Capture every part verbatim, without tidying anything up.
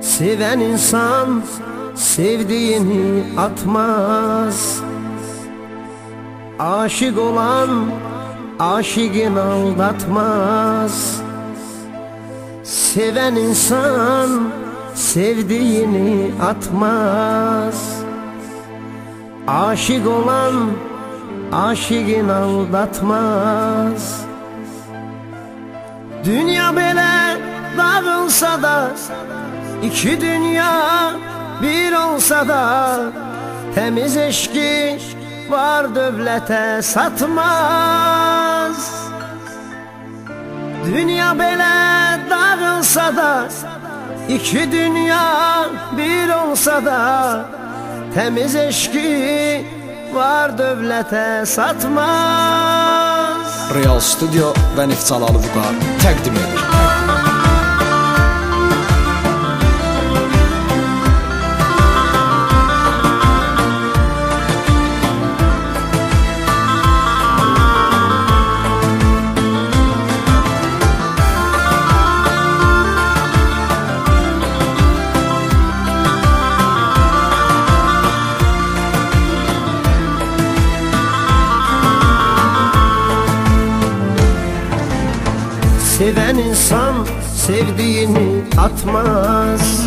Seven insan sevdiğini atmaz. Aşık olan aşıkını aldatmaz. Seven insan sevdiğini atmaz. Aşık olan aşıkını aldatmaz. Dünya böyle dağılsa da, iki dünya bir olsa da, temiz eşki var dövlete satmaz. Dünya böyle dağılsa da, iki dünya bir olsa da, temiz eşki var dövlete satmaz. Real Studio ve Neftçalalı Vüqar təqdim edir. Seven insan sevdiğini atmaz.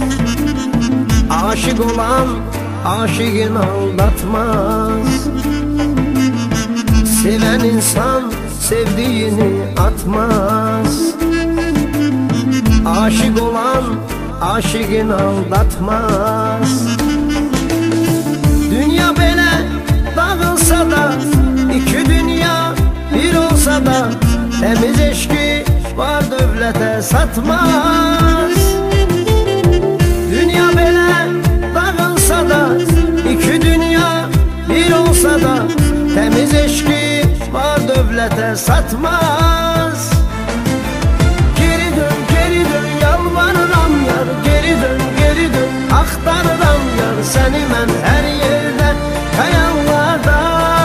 Aşık olan aşıkını aldatmaz. Seven insan sevdiğini atmaz. Aşık olan aşıkını aldatmaz. Dünya böyle dağılsa da, iki dünya bir olsa da, temiz eşki var dövlete satmaz. Dünya böyle dağılsa da, iki dünya bir olsa da, temiz eşki var dövlete satmaz. Geri dön, geri dön, yalvarıram yar, geri dön, geri dön, axtarıram yar, seni mən her yerden, hayallarda,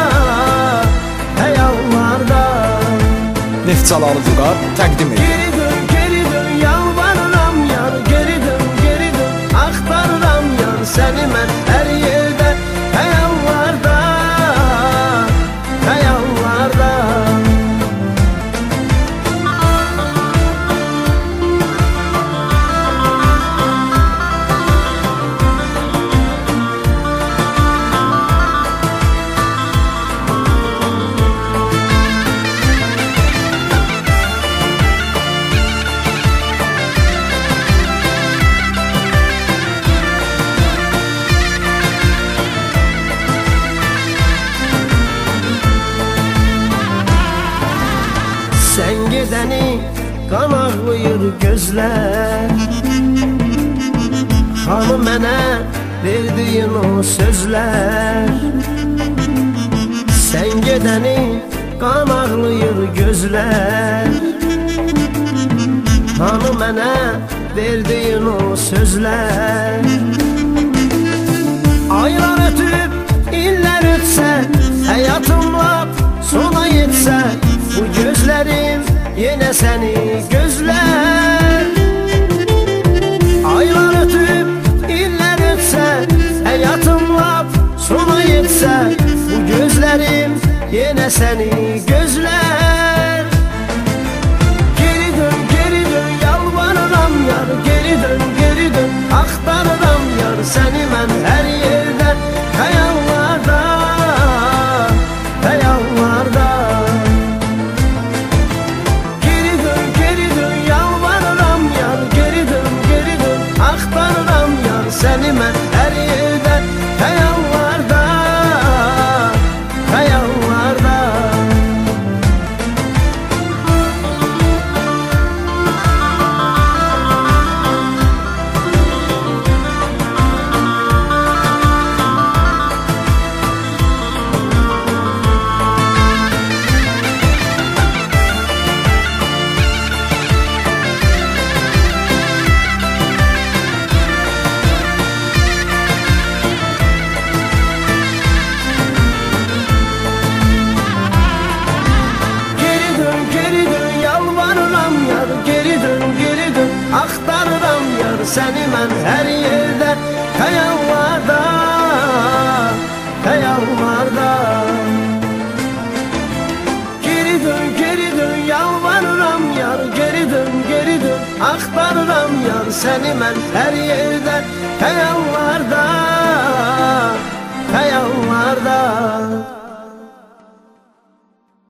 hayallarda. Neftçalalı Vüqar təqdim edir. Geri dön, geri dön, yalvarıram yar, geri dön, geri dön, axtarıram yar, seni mən her yerdə, hayallarda, hayallarda. Sen gedəni qan ağlayır gözlər, hanı mənə verdiyin o sözlər. Sen gedəni qan ağlayır gözlər, hanı mənə verdiyin o sözlər. Aylar ötüb, iller ötsə, həyatımla sona yetsə, bu gözlerim yine seni gözler. Aylar ötüp iller ötse, hayatımla sona yetse, bu gözlerim yine seni gözler. Geri dön, geri dön, yalvarıram yar, geri dön, geri dön, axtarıram yar, seni mən her yerde, hayallarda, hayallarda. Seni mən her yerdə, hayallarda, hayallarda. səni mən hər yerdə, xəyallarda, xəyallarda. Geri dön, geri dön, yalvarıram yar, geri dön, geri dön, axtarıram yar, səni mən hər yerdə, xəyallarda.